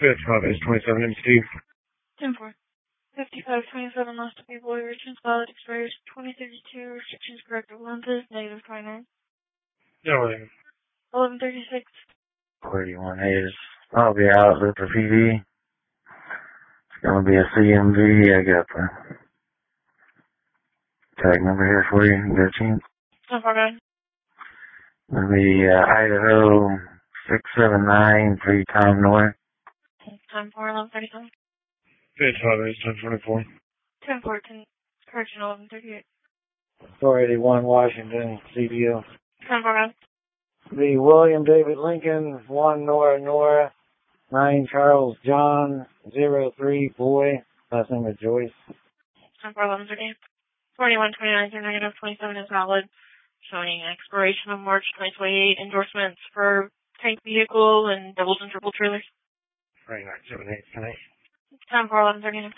Fifth, 5 27 Steve. 10-4. 55-27 lost to people. Returns valid expires 2032. Restrictions corrective lenses. -29. No, 1136. 41 Hayes. I'll be out with the PD. It's going to be a CMV. I got the tag number here for you. You got a chance? 10-4, guys. It'll be Idaho 679 Tom North. 10-4, 1137. Fifth, 5 1024. 10-4, correction 1138. 481 Washington CBO. 10-4, guys. The William David Lincoln 1 Nora 9 Charles John 03 Boy. Last name is Joyce. 10-4, 1138. 41-29 through -27 is valid. Showing expiration of March 2028. Endorsements for tank vehicle and doubles and triple trailers. 2978 tonight. 10-4, 1139.